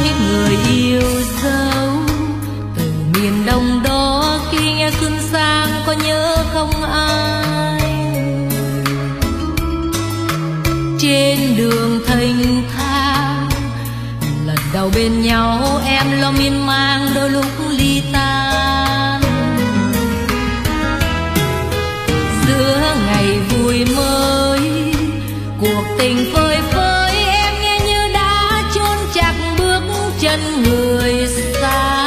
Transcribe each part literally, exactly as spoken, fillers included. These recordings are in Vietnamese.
người yêu dấu từ miền đông đó, khi nghe xuân sang có nhớ không ai. Trên đường thênh thang lần đầu bên nhau, em lo miên man đôi lúc ly tan. Giữa ngày vui mới cuộc tình phơi phới, em nghe như đã chôn chặt bước chân người xa.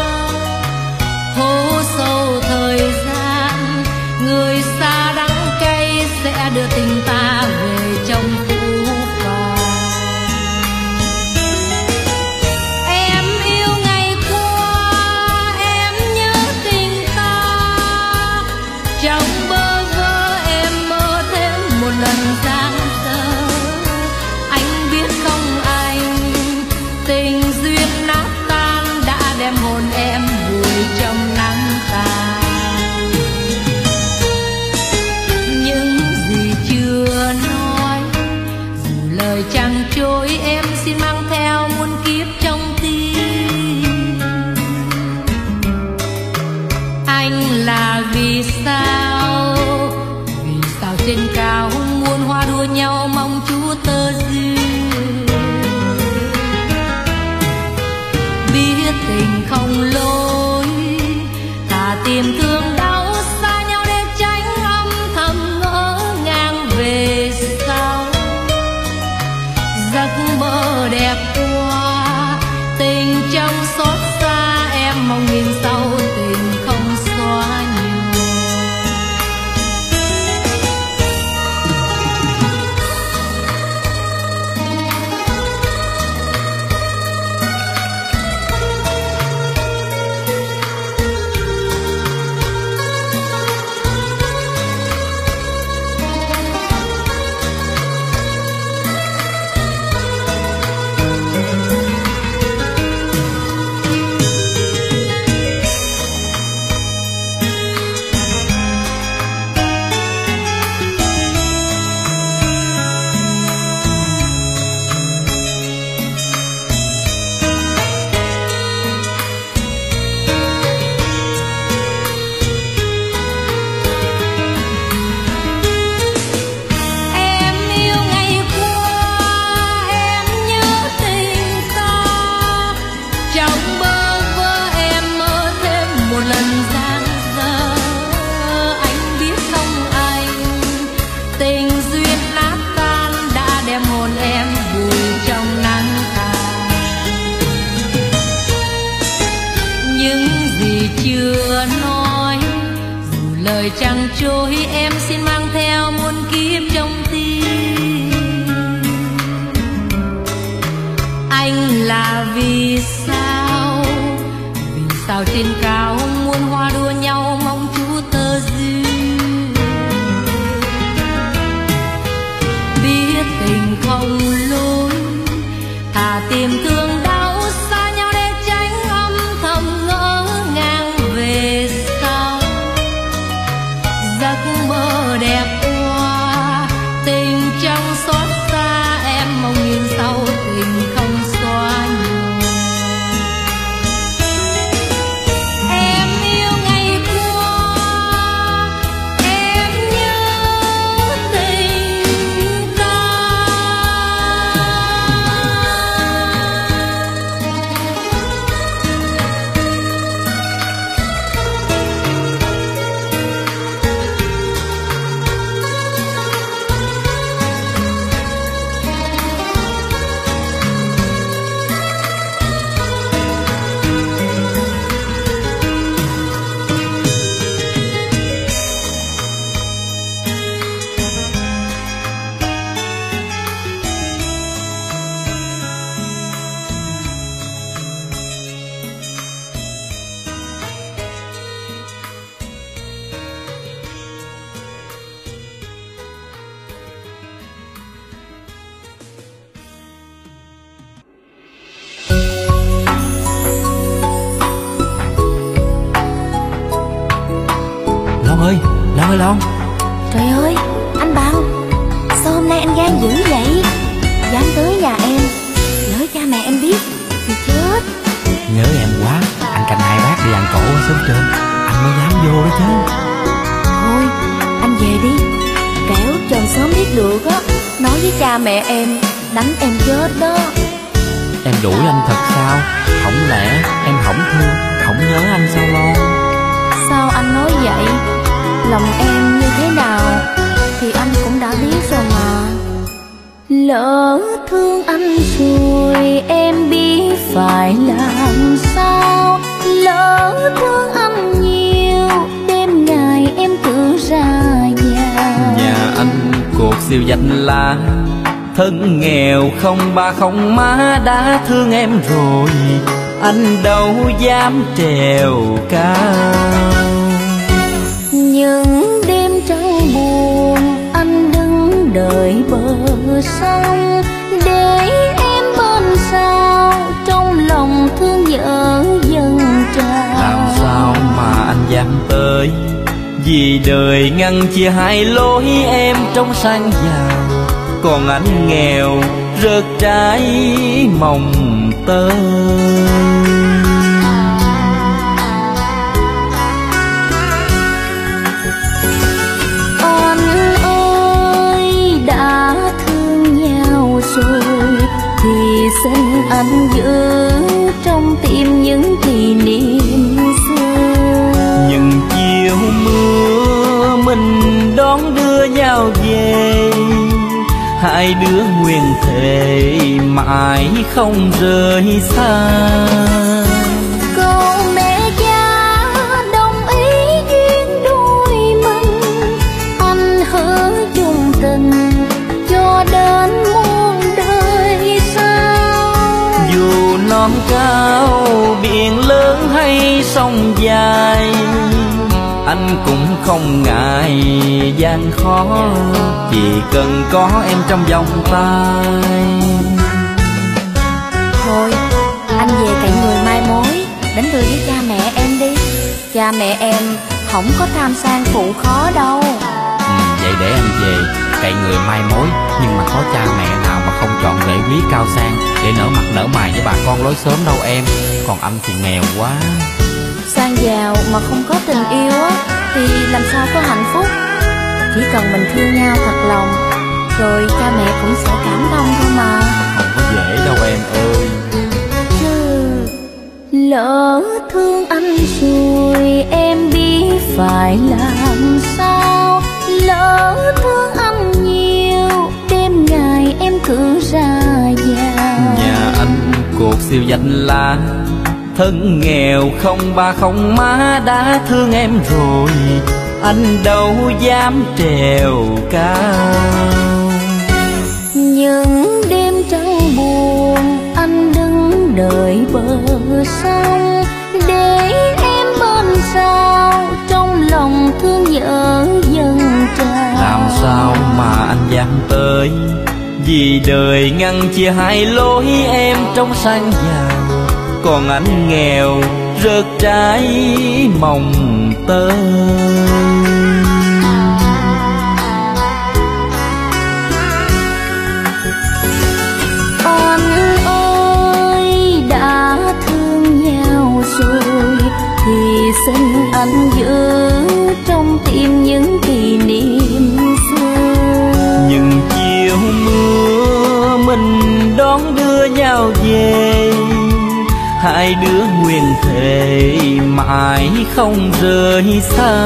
Hố sâu thời gian, người xa đắng cay sẽ đưa tình ta về trong phũ phàng. Em yêu ngày qua, em nhớ tình ta, trong bơ vơ em mơ thêm một lần giang dở. Anh biết không anh, tình duyên nát tan đã đem hồn em vùi trong nắng tàn. Những gì chưa nói, dù lời chẳng trôi, em xin mang theo muôn kiếp trong tim. Anh là vì sao, vì sao trên cao muôn hoa đua nhau mong Chúa tơ duyên. Biết tình không lối, thà tìm thương đau xa nhau để tránh âm thầm ngỡ ngàng về sau. Giấc mơ đẹp qua, tình trong xót xa, em mong nghìn sau tình không xóa nhiều. Chưa nói, dù lời chẳng trôi, em xin mang theo muôn kiếp trong tim. Anh là vì sao, vì sao trên cao muôn hoa đua nhau mong Chúa tơ duyên. Biết tình không lối, thà tìm thương đau xa nhau để tránh âm thầm ngỡ ngàng về sau. Giấc mơ đẹp qua, tình trong xót xa, em mong nghìn sau tình không xóa nhiều. Em yêu ngày qua, em nhớ tình ta. ơi, Lan ơi Long. Trời ơi, anh Bằng, sao hôm nay anh gan dữ vậy? Dám tới nhà em, lỡ cha mẹ em biết thì chết. cha mẹ em đánh em chết đó. Em đuổi anh thật sao? Không lẽ em không thương, không nhớ anh sao Loan? Sao anh nói vậy? Lòng em như thế nào thì anh cũng đã biết rồi mà. Lỡ thương anh rồi em biết phải làm sao. Lỡ thương anh nhiều đêm ngày em cứ ra nhà. Nhà anh cuộc siêu danh lá, thân nghèo không ba không má đã thương em rồi, anh đâu dám trèo cao. Những đêm trăng buồn anh đứng đợi bờ sông, để em bên sao trong lòng thương nhớ dần trào. Làm sao mà anh dám tới, vì đời ngăn chia hai lối em trong sang giàu, còn anh nghèo rớt trái mồng tơi. Anh ơi đã thương nhau rồi thì xin anh giữ trong tim những kỷ niệm xưa. Nhưng chiều mưa mình đón đưa nhau về, hai đứa nguyện thề mãi không rời xa. Câu mẹ cha đồng ý duyên đôi mình, anh hứa chung tình cho đến muôn đời sau. Dù non cao biển lớn hay sông dài, anh cũng không ngại gian khó, chỉ cần có em trong vòng tay. Thôi anh về cạnh người mai mối đánh cười với cha mẹ em đi. Cha mẹ em không có tham sang phụ khó đâu. Ừ, vậy để anh về cậy người mai mối, nhưng mà có cha mẹ nào mà không chọn rễ quý cao sang để nở mặt nở mày với bà con lối xóm đâu em. Còn anh thì nghèo quá. Sang giàu mà không có tình yêu á thì làm sao có hạnh phúc. Chỉ cần mình thương nhau thật lòng, rồi cha mẹ cũng sẽ cảm thông thôi mà. Không có dễ đâu em ơi. Chứ lỡ thương anh rồi em biết phải làm sao. Lỡ thương anh nhiều đêm ngày em cứ ra nhà. Nhà anh cuộc siêu danh lá, thân nghèo không ba không má đã thương em rồi, anh đâu dám trèo cao. Những đêm trăng buồn anh đứng đợi bờ sông, để em bên sao trong lòng thương nhớ dần trào. Làm sao mà anh dám tới, vì đời ngăn chia hai lối em trong sang giàu, còn anh nghèo rớt trái mồng tơi. Anh ơi đã thương nhau rồi thì xin anh giữ trong tim những kỷ niệm xưa. Nhưng chiều mưa mình đón đưa nhau về, hai đứa nguyện thề mãi không rời xa.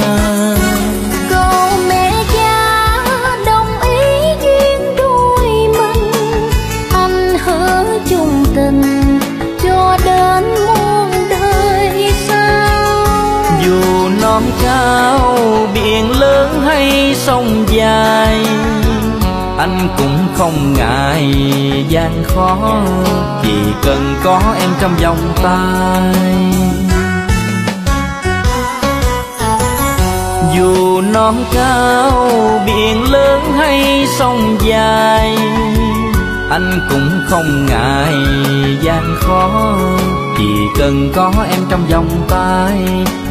Câu mẹ cha đồng ý duyên đôi mình, anh hứa chung tình cho đến muôn đời sau. Dù non cao biển lớn hay sông dài, anh cũng không ngại gian khó, chỉ cần có em trong vòng tay. Dù non cao biển lớn hay sông dài, anh cũng không ngại gian khó, chỉ cần có em trong vòng tay.